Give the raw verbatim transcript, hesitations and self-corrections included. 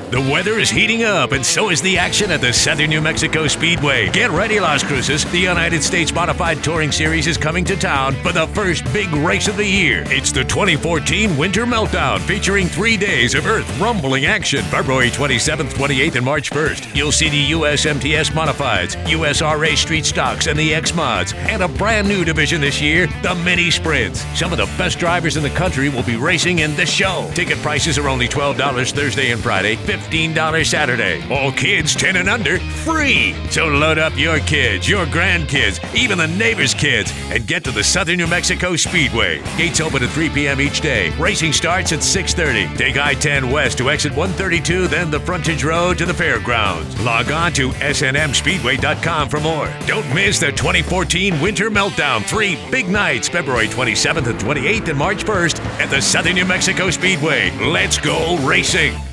The weather is heating up, and so is the action at the Southern New Mexico Speedway. Get ready, Las Cruces. The United States Modified Touring Series is coming to town for the first big race of the year. It's the twenty fourteen Winter Meltdown, featuring three days of earth-rumbling action, February twenty-seventh, twenty-eighth, and March first. You'll see the U S M T S Modifieds, U S R A Street Stocks, and the X-Mods, and a brand new division this year, the Mini Sprints. Some of the best drivers in the country will be racing in the show. Ticket prices are only twelve dollars Thursday and Friday, fifteen dollars Saturday. All kids ten and under, free. So load up your kids, your grandkids, even the neighbors' kids, and get to the Southern New Mexico Speedway. Gates open at three p.m. each day. Racing starts at six thirty. Take I ten west to exit one thirty-two, then the frontage road to the fairgrounds. Log on to S N M speedway dot com for more. Don't miss the twenty fourteen Winter Meltdown. Three big nights, February twenty-seventh and twenty-eighth and March first at the Southern New Mexico Speedway. Let's go racing.